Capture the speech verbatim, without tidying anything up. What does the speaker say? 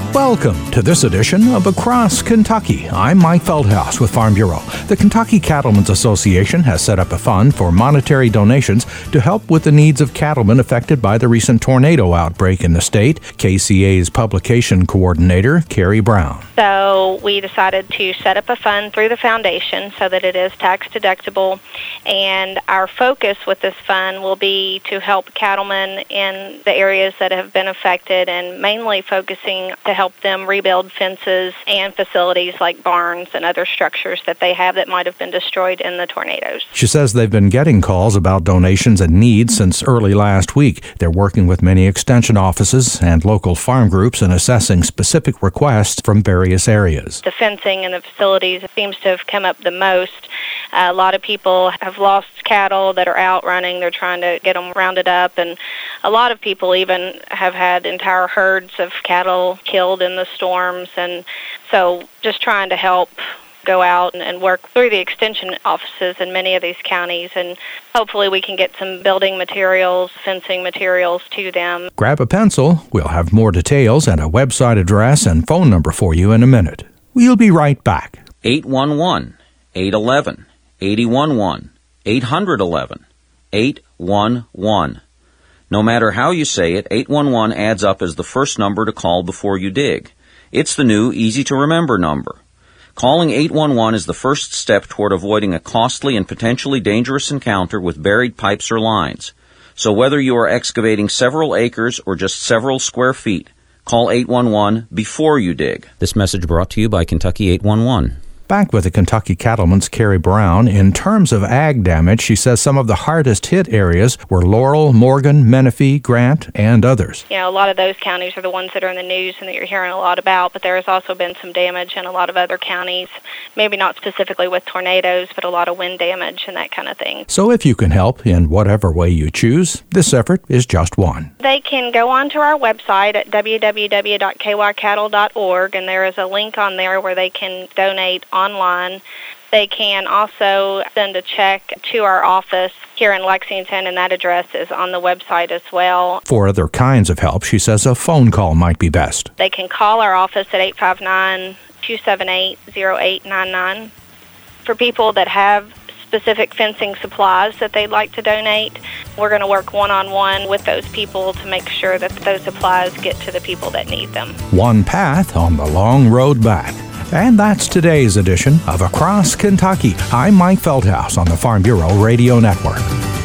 Welcome to this edition of Across Kentucky. I'm Mike Feldhaus with Farm Bureau. The Kentucky Cattlemen's Association has set up a fund for monetary donations to help with the needs of cattlemen affected by the recent tornado outbreak in the state. K C A's publication coordinator, Carrie Brown. So we decided to set up a fund through the foundation so that it is tax deductible, and our focus with this fund will be to help cattlemen in the areas that have been affected, and mainly focusing to help them rebuild fences and facilities like barns and other structures that they have that might have been destroyed in the tornadoes. She says they've been getting calls about donations and needs since early last week. They're working with many extension offices and local farm groups and assessing specific requests from various areas. The fencing and the facilities seems to have come up the most. Uh, a lot of people have lost cattle that are out running. They're trying to get them rounded up, and a lot of people even have had entire herds of cattle killed in the storms, and so just trying to help go out and, and work through the extension offices in many of these counties, and hopefully we can get some building materials, fencing materials to them. Grab a pencil. We'll have more details and a website address and phone number for you in a minute. We'll be right back. eight one one, eight one one, eight one one, eight hundred eleven, eight one one. No matter how you say it, eight one one adds up as the first number to call before you dig. It's the new, easy-to-remember number. Calling eight one one is the first step toward avoiding a costly and potentially dangerous encounter with buried pipes or lines. So whether you are excavating several acres or just several square feet, call eight one one before you dig. This message brought to you by Kentucky eight one one. Back with the Kentucky Cattlemen's Carrie Brown. In terms of ag damage, she says some of the hardest hit areas were Laurel, Morgan, Menifee, Grant, and others. You know, a lot of those counties are the ones that are in the news and that you're hearing a lot about, but there has also been some damage in a lot of other counties, maybe not specifically with tornadoes, but a lot of wind damage and that kind of thing. So if you can help in whatever way you choose, this effort is just one. They can go on to our website at w w w dot k y cattle dot org, and there is a link on there where they can donate online. They can also send a check to our office here in Lexington, and that address is on the website as well. For other kinds of help, she says a phone call might be best. They can call our office at eight five nine, two seven eight, zero eight nine nine. For people that have specific fencing supplies that they'd like to donate, we're going to work one-on-one with those people to make sure that those supplies get to the people that need them. One path on the long road back. And that's today's edition of Across Kentucky. I'm Mike Feldhaus on the Farm Bureau Radio Network.